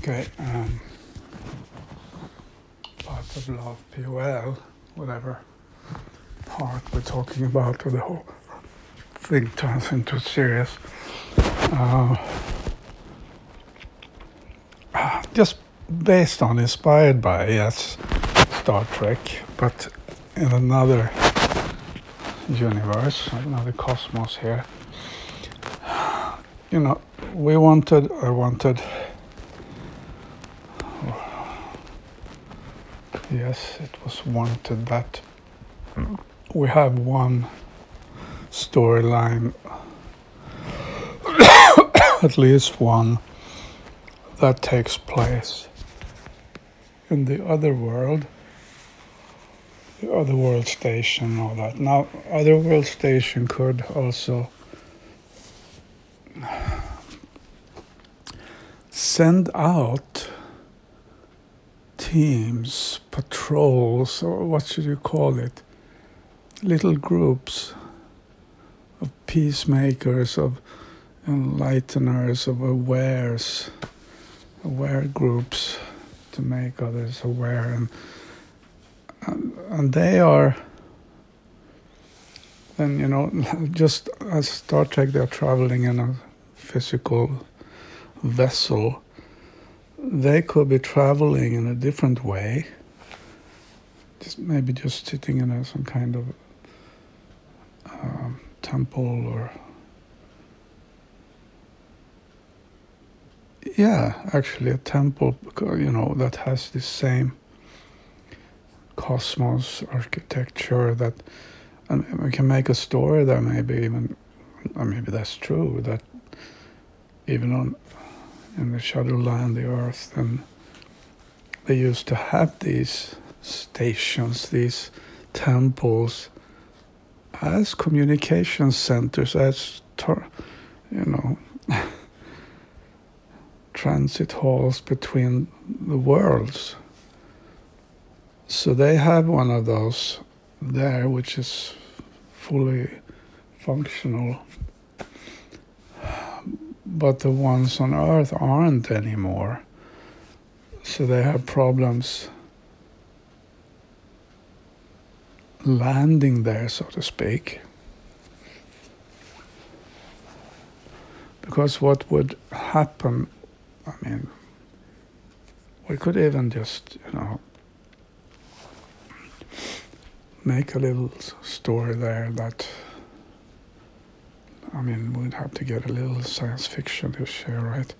Okay, part of love, POL, whatever part we're talking about, or the whole thing turns into serious. Just based on, inspired by, yes, Star Trek, but in another universe, another cosmos here. You know, I wanted, yes, it was wanted that we have one storyline, at least one, that takes place in the other world station, all that. Now, other world station could also send out teams, patrols, or what should you call it? Little groups of peacemakers, of enlighteners, of aware groups to make others aware, and they are, then, you know, just as Star Trek, they're traveling in a physical vessel. They could be traveling in a different way, maybe just sitting in some kind of temple, or actually a temple, you know, that has the same cosmos architecture, that, and we can make a story there, maybe that's true, that even in the Shadowland, the Earth, and they used to have these stations, these temples, as communication centers, as transit halls between the worlds. So they have one of those there, which is fully functional, but the ones on Earth aren't anymore. So they have problems landing there, so to speak. Because what would happen, we could even just, make a little story there that, we'd have to get a little science fiction-ish here, right?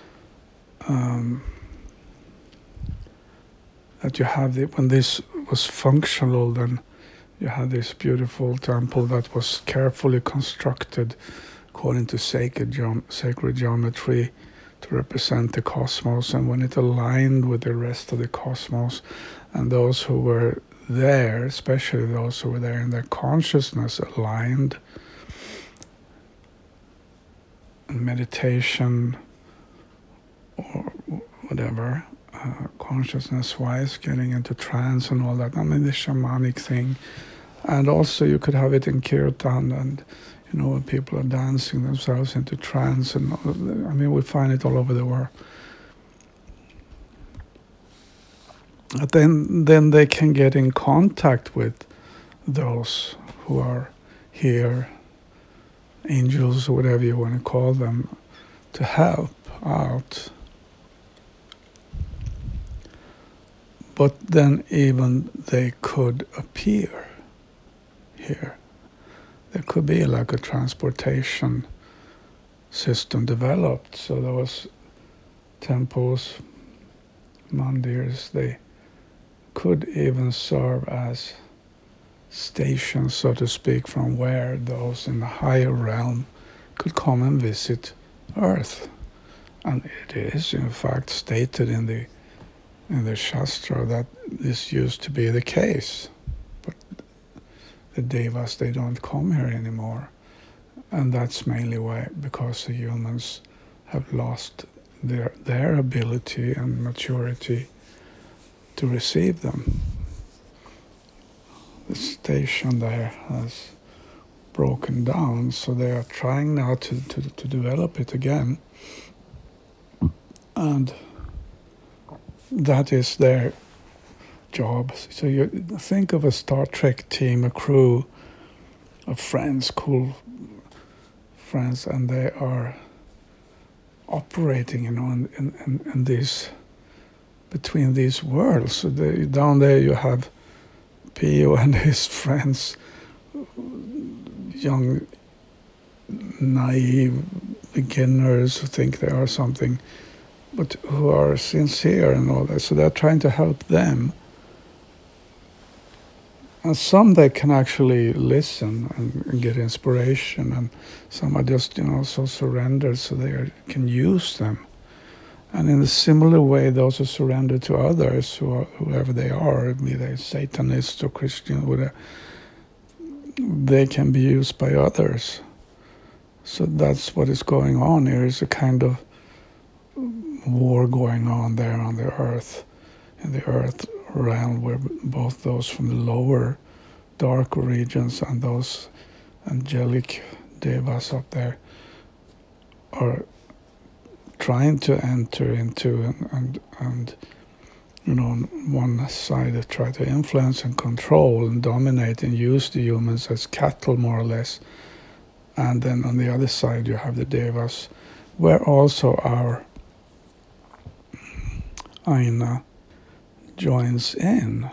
That you have when this was functional, then you had this beautiful temple that was carefully constructed according to sacred geometry to represent the cosmos, and when it aligned with the rest of the cosmos, and those who were there, especially those who were there in their consciousness, aligned, meditation or whatever, consciousness-wise, getting into trance and all that. The shamanic thing. And also you could have it in kirtan, and when people are dancing themselves into trance, and we find it all over the world. But then they can get in contact with those who are here, angels or whatever you want to call them, to help out. But then even they could appear here. There could be like a transportation system developed. So there was temples, mandirs, they could even serve as stations, so to speak, from where those in the higher realm could come and visit Earth. And it is in fact stated in the Shastra that this used to be the case. But the devas, they don't come here anymore. And that's mainly why, because the humans have lost their ability and maturity to receive them. The station there has broken down, so they are trying now to develop it again. And that is their job. So you think of a Star Trek team, a crew of friends, cool friends, and they are operating, in these, between these worlds. So down there you have Pio and his friends, young, naive beginners who think they are something, but who are sincere and all that. So they're trying to help them. And some they can actually listen and get inspiration, and some are just, so surrendered so they can use them. And in a similar way, those who surrender to others, whoever they are, be they Satanists or Christian, whatever, they can be used by others. So that's what is going on here. Is a kind of war going on there on the earth, in the earth realm, where both those from the lower, darker regions and those angelic devas up there are trying to enter into and on one side they try to influence and control and dominate and use the humans as cattle, more or less. And then on the other side you have the devas, where also our Aina joins in,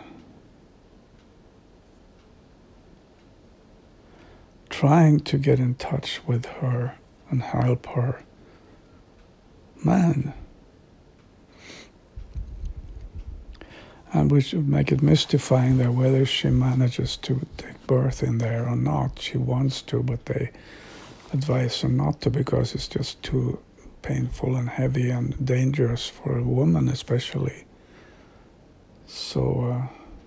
trying to get in touch with her and help her man. And we should make it mystifying there whether she manages to take birth in there or not. She wants to, but they advise her not to because it's just too painful and heavy and dangerous for a woman especially. So,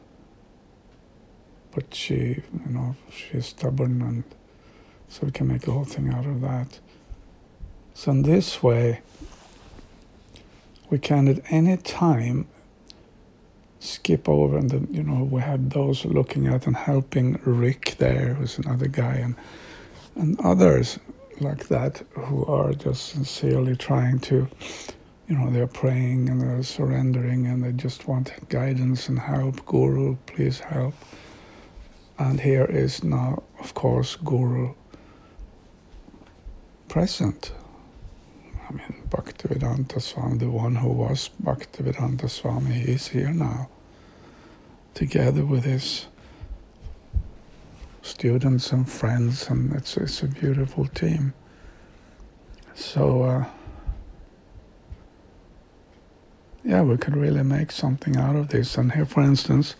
but she, she's stubborn, and so we can make a whole thing out of that. So in this way, we can at any time skip over, and we have those looking at and helping Rick there, who's another guy, and others like that who are just sincerely trying to, they're praying and they're surrendering and they just want guidance and help. Guru, please help. And here is now, of course, Guru present. Bhaktivedanta Swami, the one who was Bhaktivedanta Swami, is here now, together with his students and friends, and it's a beautiful team. So, we could really make something out of this. And here, for instance,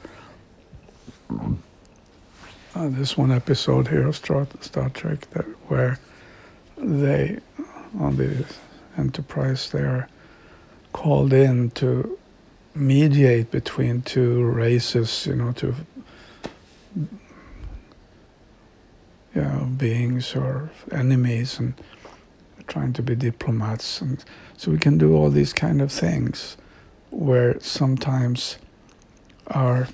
this one episode here of Star Trek where they, on the Enterprise, they are called in to mediate between two races, beings or enemies, and trying to be diplomats. And so we can do all these kind of things where sometimes our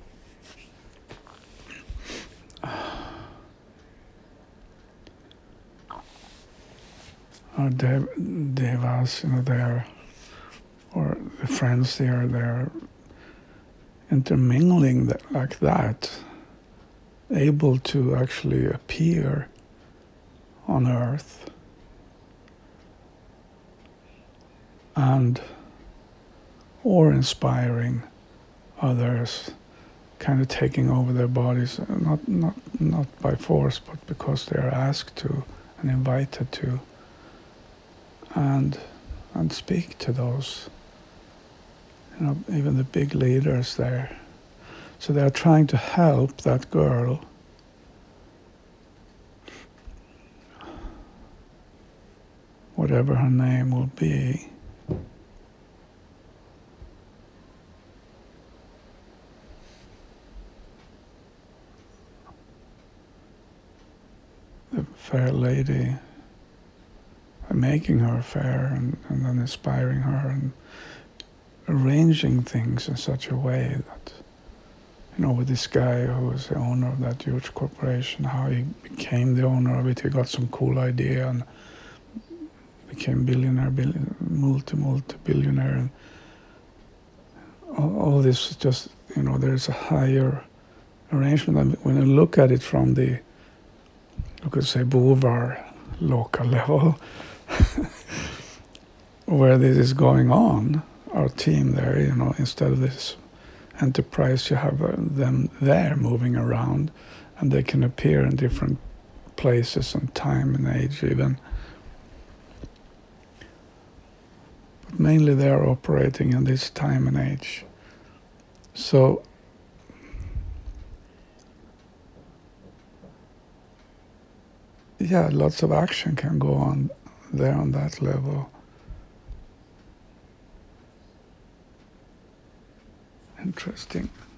devas, or the friends, they're intermingling like that, able to actually appear on Earth or inspiring others, kind of taking over their bodies, not by force, but because they are asked to and invited to, and speak to those, even the big leaders there. So they're trying to help that girl whatever her name will be. The fair lady, making her fair and then inspiring her and arranging things in such a way that, with this guy who was the owner of that huge corporation, how he became the owner of it. He got some cool idea and became multi-billionaire. all this is just, there's a higher arrangement. And when you look at it from the, you could say, Bovar local level, where this is going on, our team there, instead of this enterprise, you have them there moving around, and they can appear in different places and time and age even. But mainly they are operating in this time and age. So yeah, lots of action can go on there on that level. Interesting.